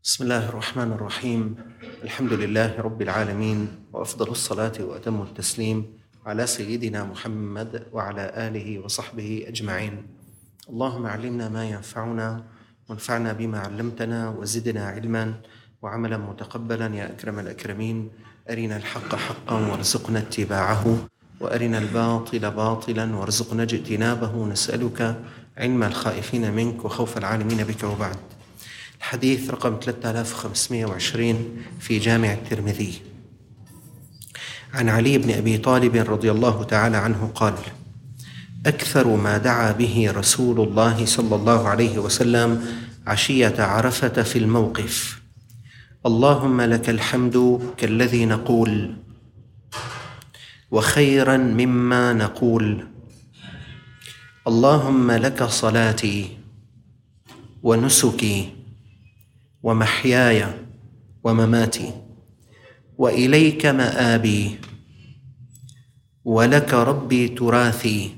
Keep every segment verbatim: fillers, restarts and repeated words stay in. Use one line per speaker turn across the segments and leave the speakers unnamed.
بسم الله الرحمن الرحيم. الحمد لله رب العالمين، وأفضل الصلاة وأتم التسليم على سيدنا محمد وعلى آله وصحبه أجمعين. اللهم علمنا ما ينفعنا وانفعنا بما علمتنا وزدنا علما وعملا متقبلا يا أكرم الأكرمين. أرنا الحق حقا وارزقنا اتباعه، وأرنا الباطل باطلا وارزقنا اجتنابه. نسألك علم الخائفين منك وخوف العالمين بك. وبعد، الحديث رقم ثلاثة آلاف وخمسمائة وعشرين في جامع الترمذي عن علي بن أبي طالب رضي الله تعالى عنه قال: أكثر ما دعا به رسول الله صلى الله عليه وسلم عشية عرفة في الموقف: اللهم لك الحمد كالذي نقول، وخيرا مما نقول. اللهم لك صلاتي ونسكي ومحياي ومماتي، وإليك مآبي، ولك ربي تراثي.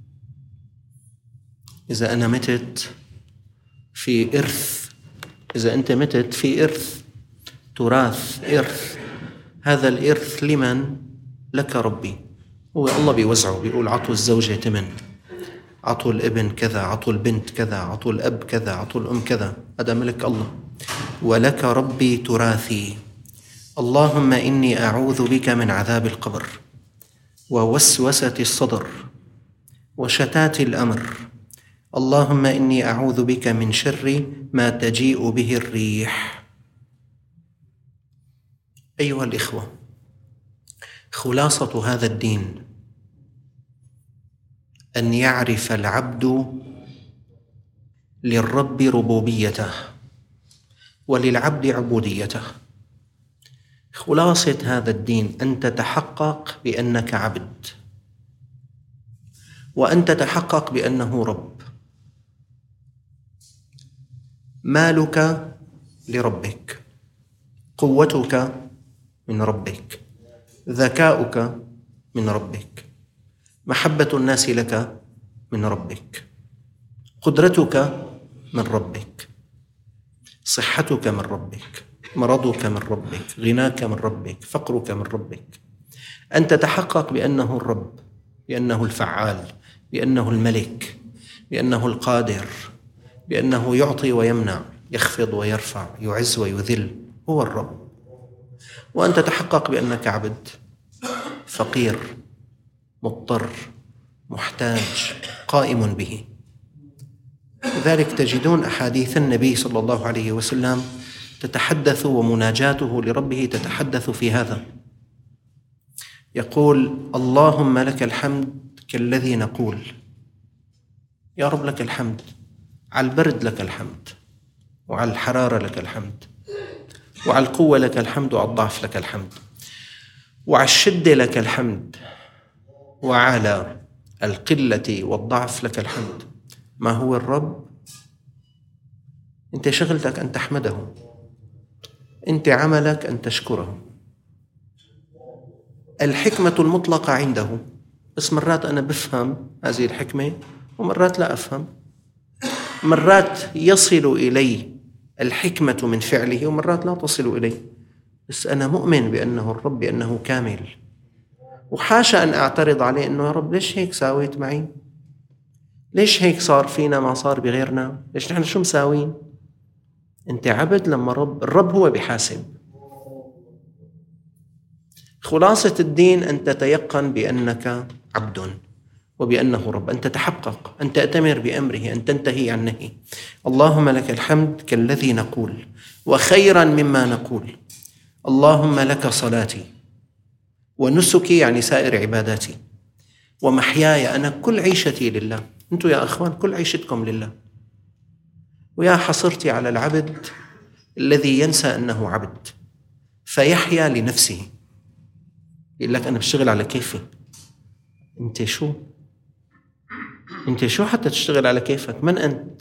إذا أنا متت في إرث، إذا أنت متت في إرث، تراث، إرث. هذا الإرث لمن؟ لك ربي. هو الله بيوزعه، بيقول عطوا الزوجة تمن، عطوا الابن كذا، عطوا البنت كذا، عطوا الأب كذا، عطوا الأم كذا. هذا ملك الله. ولك ربي تراثي. اللهم إني أعوذ بك من عذاب القبر ووسوسة الصدر وشتات الأمر. اللهم إني أعوذ بك من شر ما تجيء به الريح. أيها الإخوة، خلاصة هذا الدين أن يعرف العبد للرب ربوبيته وللعبد عبوديته. خلاصة هذا الدين أن تتحقق بأنك عبد، وأن تتحقق بأنه رب. مالك لربك، قوتك من ربك، ذكاؤك من ربك، محبة الناس لك من ربك، قدرتك من ربك، صحتك من ربك، مرضك من ربك، غناك من ربك، فقرك من ربك. أن تتحقق بأنه الرب، بأنه الفعال، بأنه الملك، بأنه القادر، بأنه يعطي ويمنع، يخفض ويرفع، يعز ويذل. هو الرب. وأن تتحقق بأنك عبد، فقير، مضطر، محتاج، قائم به. لذلك تجدون أحاديث النبي صلى الله عليه وسلم تتحدث، ومناجاته لربه تتحدث في هذا. يقول: اللهم لك الحمد كالذي نقول. يا رب لك الحمد، على البرد لك الحمد، وعلى الحرارة لك الحمد، وعلى القوة لك الحمد، وعلى الضعف لك الحمد، وعلى الشدة لك الحمد، وعلى القلة والضعف لك الحمد. ما هو الرب؟ أنت شغلتك أن تحمده، أنت عملك أن تشكره. الحكمة المطلقة عنده، بس مرات أنا بفهم هذه الحكمة ومرات لا أفهم. مرات يصل إلي الحكمة من فعله ومرات لا تصل إلي، بس أنا مؤمن بأنه الرب، بأنه كامل. وحاشا أن أعترض عليه أنه يا رب ليش هيك ساويت معي؟ ليش هيك صار فينا ما صار بغيرنا؟ ليش نحن شو مساوين؟ أنت عبد لما رب، الرب هو بحاسب. خلاصة الدين أن تتيقن بأنك عبد وبأنه رب، أن تتحقق، أن تأتمر بأمره، أن تنتهي عن نهيه. اللهم لك الحمد كالذي نقول، وخيرا مما نقول. اللهم لك صلاتي ونسكي، يعني سائر عباداتي، ومحياي، أنا كل عيشتي لله. أنتم يا أخوان كل عيشتكم لله. ويا حصرتي على العبد الذي ينسى أنه عبد فيحيا لنفسه. يقول لك أنا بشتغل على كيفي. أنت شو؟ أنت شو حتى تشتغل على كيفك؟ من أنت؟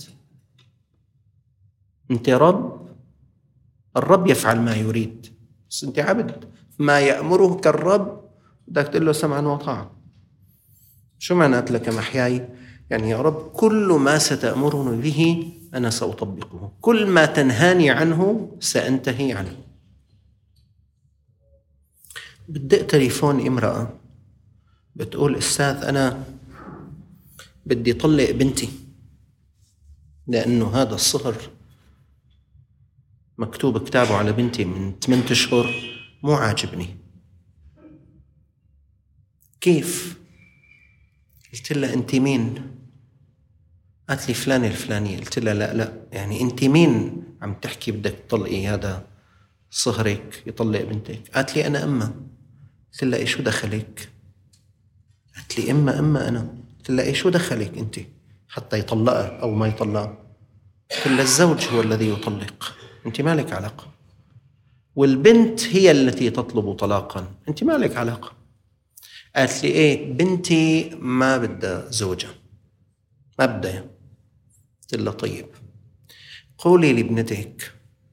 أنت رب. الرب يفعل ما يريد، بس أنت عبد. ما يأمرك الرب بدك تقول له سمعا وطاعة. شو معنات لك محياي؟ يعني يا رب كل ما ستأمرني به أنا سأطبقه، كل ما تنهاني عنه سأنتهي عنه. بدق تليفون امرأة بتقول أستاذ أنا بدي طلق بنتي لأنه هذا الصهر مكتوب كتابه على بنتي من ثمانية أشهر مو عاجبني، كيف؟ قلت لها أنت مين؟ قالت لي فلان الفلاني. قلت لها لا لا يعني أنت مين عم تحكي بدك تطلقي هذا صهرك يطلق بنتك؟ قالت لي أنا أمه. قلت لها إيه شو دخلك؟ قالت لي أمه أمه أنا. قلت لها إيه شو دخلك أنت حتى يطلقها أو ما يطلقها؟ قلت لها الزوج هو الذي يطلق، أنت ما لك علاقة، والبنت هي التي تطلب طلاقا، أنت ما لك علاقة. قالت لي إيه بنتي ما بدها زوجة ما بدها. قلت لها طيب قولي لابنتك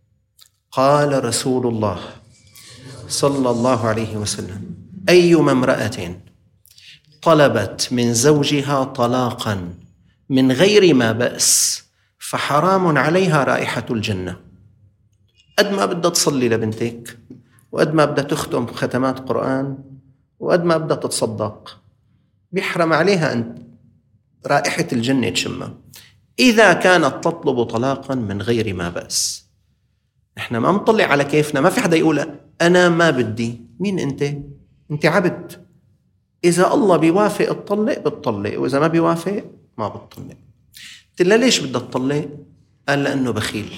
قال رسول الله صلى الله عليه وسلم أيما امرأة طلبت من زوجها طلاقا من غير ما بأس فحرام عليها رائحة الجنة. قد ما بدها تصلي لبنتك، وقد ما بدها تختم ختمات قرآن، وقد ما بدها تتصدق، بيحرم عليها أن رائحة الجنة تشمها إذا كانت تطلب طلاقا من غير ما بأس. إحنا ما نطلع على كيفنا، ما في حدا يقول أنا ما بدي. مين أنت؟ أنت عبد. إذا الله بيوافق تطلق بتطلق، وإذا ما بيوافق ما بتطلق. قلت لها ليش بدها تطلق؟ قال لأنه بخيل.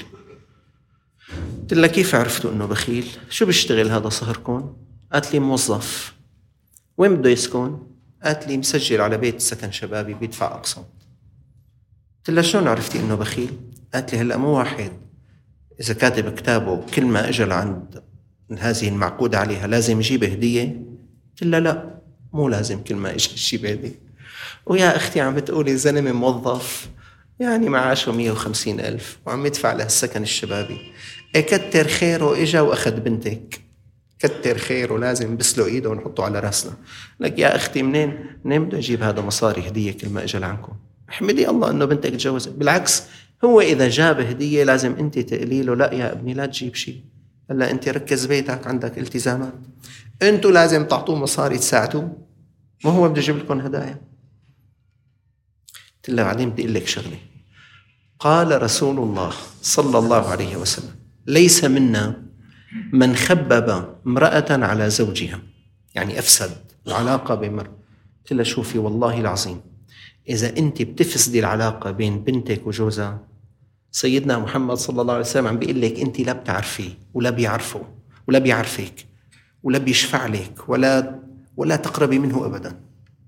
قلت لها كيف عرفتوا أنه بخيل؟ شو بيشتغل هذا صهركم؟ قالت لي موظف. وين بده يسكن؟ قالت لي مسجل على بيت سكن شبابي بيدفع أقساط. قلت لها شلون عرفتي أنه بخيل؟ قالت لي هلأ مو واحد إذا كاتب كتابه كل ما أجل عند هذه المعقود عليها لازم يجيب هدية؟ قلت لها لا مو لازم كل ما أجل يجيب هدية. ويا أختي عم بتقولي زلمة موظف يعني معاشه مية وخمسين ألف وعم يدفع له السكن الشبابي، إيه كتر خيره إجا وأخذ بنتك، كتر خيره لازم بسلو إيده ونحطه على رأسنا. لك يا أختي منين منين بده يجيب هذا مصاري هدية كل ما أجل عنكم؟ احمدي الله أنه بنتك تجوزت. بالعكس هو إذا جاب هدية لازم أنت تقولي له لا يا ابني لا تجيب شيء، هلا أنت ركز بيتك عندك التزامات، أنتوا لازم تعطوه مصاري تساعدوه، ما هو بده يجيب لكم هدايا. قلت له بعدين بدي أقول لك شغلة. قال رسول الله صلى الله عليه وسلم ليس منا من خبب امرأة على زوجها، يعني أفسد العلاقة بمرأة. قلت له شوفي والله العظيم إذا أنت بتفسدي العلاقة بين بنتك وجوزها، سيدنا محمد صلى الله عليه وسلم عم بيقول لك أنت لا بتعرفيه ولا بيعرفه ولا بيعرفك ولا بيشفع لك ولا ولا تقربي منه أبدا.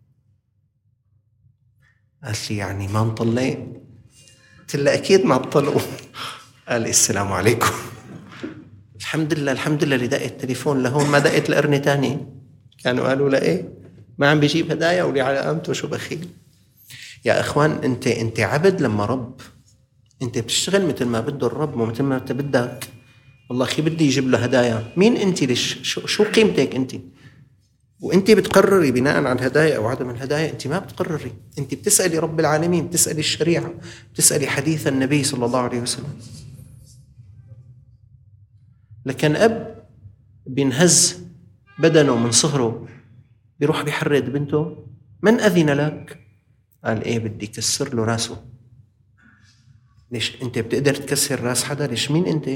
قالت لي يعني ما نطلق؟ قلت له أكيد ما نطلقوا. قال لي السلام عليكم. الحمد لله الحمد لله اللي دقت التليفون لهون ما دقت لقرنة تاني، كانوا قالوا له إيه ما عم بيجيب هدايا ولي على قامته شو بخيل. يا أخوان أنت أنت عبد لما رب، أنت بتشتغل مثل ما بده الرب مو مثل ما أنت بدك. والله أخي بدي يجيب له هدايا، مين أنت ليش شو, شو قيمتك أنت؟ وأنت بتقرري بناء على الهدايا أو عدم الهدايا؟ أنت ما بتقرري، أنت بتسألي رب العالمين، بتسألي الشريعة، بتسألي حديث النبي صلى الله عليه وسلم. لكن أب بينهز بدنه من صغره بيروح بيحرد بنته، من أذن لك؟ قال إيه بدي كسر له راسه. ليش أنت بتقدر تكسر راس حدا؟ ليش مين أنت؟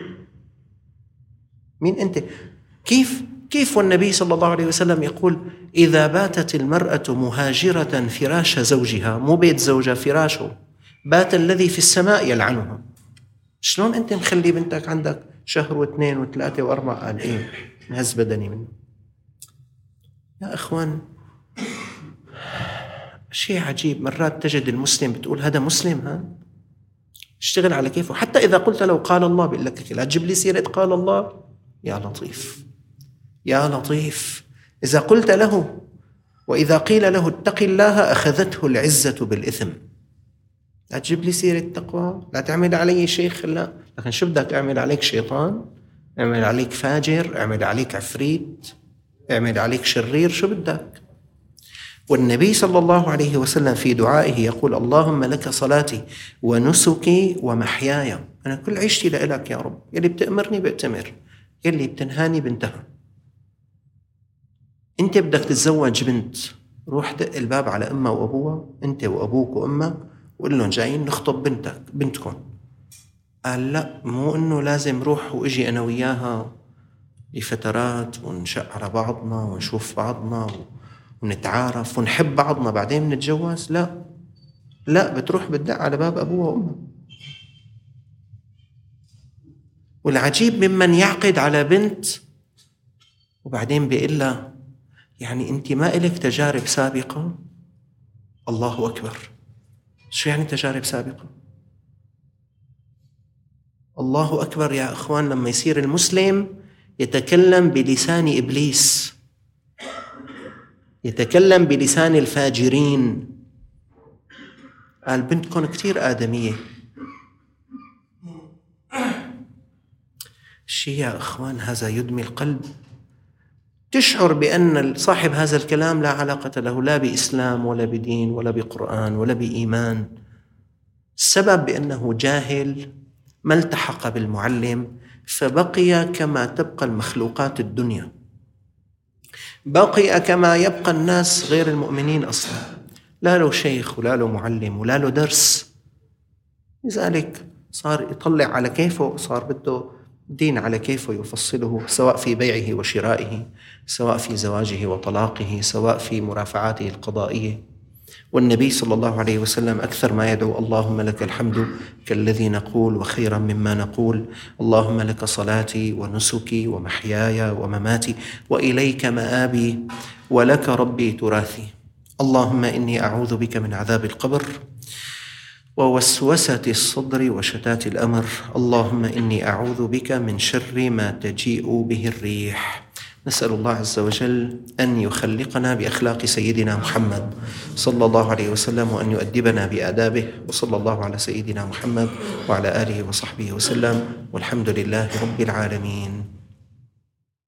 مين أنت؟ كيف كيف والنبي صلى الله عليه وسلم يقول إذا باتت المرأة مهاجرة فراش زوجها، مو بيت زوجها فراشه، بات الذي في السماء يلعنها. شلون أنت مخلي بنتك عندك شهر واثنين وثلاثة وأربعة؟ قال إيه نهز بدني منه. يا أخوان شيء عجيب، مرات تجد المسلم بتقول هذا مسلم ها اشتغل على كيفه، حتى إذا قلت له قال الله بيقول لك لا تجيب لي سيرة قال الله. يا لطيف يا لطيف، إذا قلت له وإذا قيل له اتق الله أخذته العزة بالإثم. لا تجيب لي سيرة التقوى، لا تعمل علي شيخ، لا. لكن شو بدك أعمل عليك شيطان؟ أعمل عليك فاجر؟ أعمل عليك عفريت؟ أعمل عليك شرير؟ شو بدك؟ والنبي صلى الله عليه وسلم في دعائه يقول: اللهم لك صلاتي ونسكي ومحياي. أنا كل عيشتي لإلك يا رب، يلي بتأمرني بأتمر، يلي بتنهاني بنتهى. أنت بدك تتزوج بنت، روح دق الباب على أمها وأبوها، أنت وأبوك وأمك، وقل لهم جايين نخطب بنتك بنتكم. قال لا، مو إنه لازم روح وإجي أنا وياها لفترات ونشق على بعضنا ونشوف بعضنا ونتعارف ونحب بعضنا بعدين نتجوز. لا لا، بتروح بتدق على باب أبوها وأمها. والعجيب ممن يعقد على بنت وبعدين بيقول لها: يعني أنت ما إلك تجارب سابقة؟ الله أكبر. شو يعني تجارب سابقة؟ الله أكبر يا أخوان. لما يصير المسلم يتكلم بلسان إبليس، يتكلم بلسان الفاجرين. قال: بنتكم كتير آدمية. شيء يا أخوان هذا يدمي القلب. تشعر بأن صاحب هذا الكلام لا علاقة له لا بإسلام ولا بدين ولا بقرآن ولا بإيمان. السبب بأنه جاهل، ما التحق بالمعلم، فبقي كما تبقى المخلوقات الدنيا، بقي كما يبقى الناس غير المؤمنين أصلا، لا له شيخ ولا له معلم ولا له درس. لذلك صار يطلع على كيفه، صار بده دين على كيفه يفصله، سواء في بيعه وشرائه، سواء في زواجه وطلاقه، سواء في مرافعاته القضائية. والنبي صلى الله عليه وسلم أكثر ما يدعو: اللهم لك الحمد كالذي نقول وخيرا مما نقول، اللهم لك صلاتي ونسكي ومحياي ومماتي وإليك مآبي ولك ربي تراثي. اللهم إني أعوذ بك من عذاب القبر ووسوسة الصدر وشتات الأمر. اللهم إني أعوذ بك من شر ما تجيء به الريح. نسأل الله عز وجل أن يخلقنا بأخلاق سيدنا محمد صلى الله عليه وسلم، وأن يؤدبنا بآدابه. وصلى الله على سيدنا محمد وعلى آله وصحبه وسلم، والحمد لله رب العالمين.